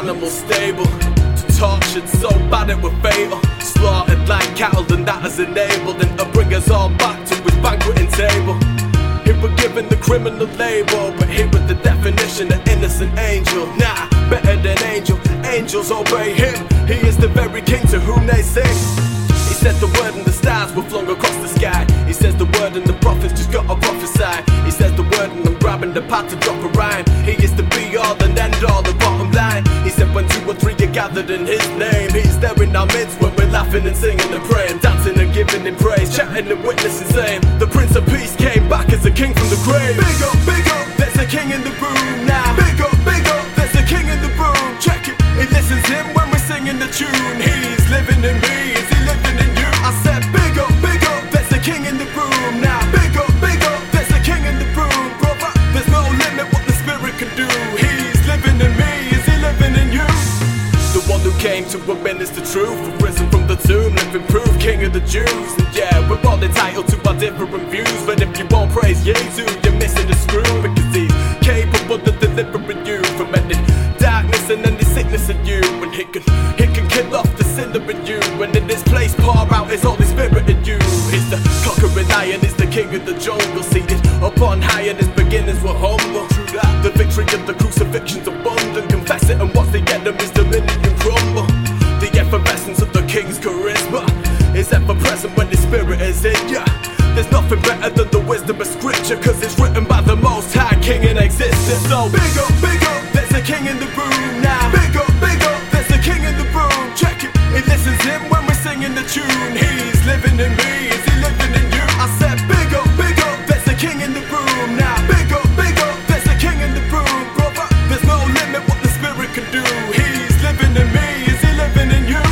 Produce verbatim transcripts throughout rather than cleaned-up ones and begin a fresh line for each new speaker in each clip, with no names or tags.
animal stable, tortured so bad it were fatal, slaughtered like cattle, and that has enabled him to bring us all back to his banqueting table. He were given the criminal label, but here with the definition of innocent angel. Nah, better than angel, angels obey him. He is the very king to whom they sing. He said the word and the stars were flung across the sky. He says the word and the prophets just gotta prophesy. He says the word and I'm grabbing the pad to drop a rhyme. He is the be all and end all, the bottom line. He said when two or three are gathered in his name, he's there in our midst when we're laughing and singing and praying, dancing and giving him praise, chatting and witnessing, saying the Prince of Peace came back as a king from the grave. Big up, big up, there's a king in the room now. Big up, big up, there's a king in the room. Check it, it listens him when we're singing the tune. He's living in me, is he living in you? I said big up, big up, there's a king in the room now. Big up, big up, there's a king in the room, brother. There's no limit what the spirit can do. He's living in me, is he living in you? The one who came to administer truth, risen from the tomb, living proof, king of the Jews. And yeah, we're all entitled to our different views, but if you won't praise Jesus, you're missing the screw, because he's capable of delivering you from any darkness and any sickness in you. And he can, he can kill off the sinner in you, and in this place pour out his Holy Spirit in you. He's the conquering lion, he's the king of the jungle, seated upon high, and his beginnings were humble. True that, the victory of the crucifixion's abundant. Confess it, and what's the enemy's dominion crumble. The effervescence of the king's charisma is ever present when his spirit is in ya. There's nothing better than the wisdom of scripture, cause it's written by the most high king in existence. So big up, big up, there's a king in the room now. Big up, big up, there's a king in the room. Check it, it listens him when we're singing the tune. He's living in me, is he living in you? I said big up, big up, there's a king in the room now. Big up, big up, there's a king in the room, brother. There's no limit what the spirit can do. He's living in me, is he living in you?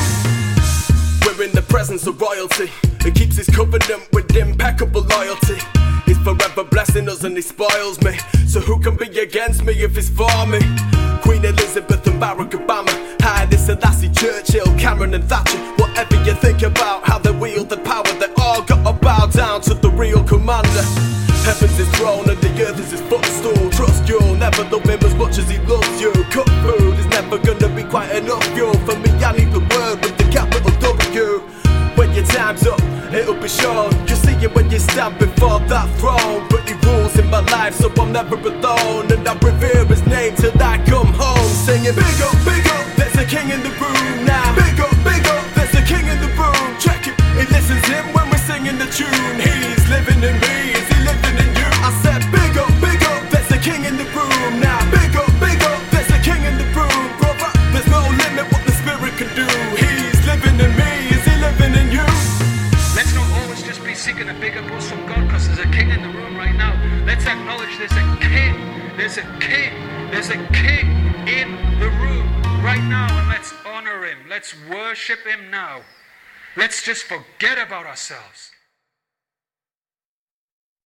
We're in the presence of royalty. He keeps his covenant with impeccable loyalty. He's forever blessing us and he spoils me. So who can be against me if it's for me? Queen Elizabeth and Barack Obama, Haile Selassie, Churchill, Cameron and Thatcher. Whatever you think about how they wield the power, they all gotta bow down to the real commander. Heaven's his throne and the earth is his footstool. Trust you'll never love him as much as he loves you. Cook food is never gonna be quite enough, yo. For me I need the word with the capital W. When your time's up, it'll be shown. You see it when you stand before that throne. But he rules in my life, so I'm never alone. And I revere his name till I come home, singing big up, big up, there's a king in the room now. Big up, big up, there's a king in the room. Check it, it listens him when we're singing the tune. He's living in me, is he living in you? I said big up, big up, there's a king in the room now. Big up, big up, there's a king in the room, brother. There's no limit what the spirit can do. He's living in me, is he living in you?
Let's not always just be seeking a bigger boost from God, because there's a king in the room right now. Let's acknowledge there's a king, there's a king, there's a king in the room right now, and let's honor him. Let's worship him now. Let's just forget about ourselves.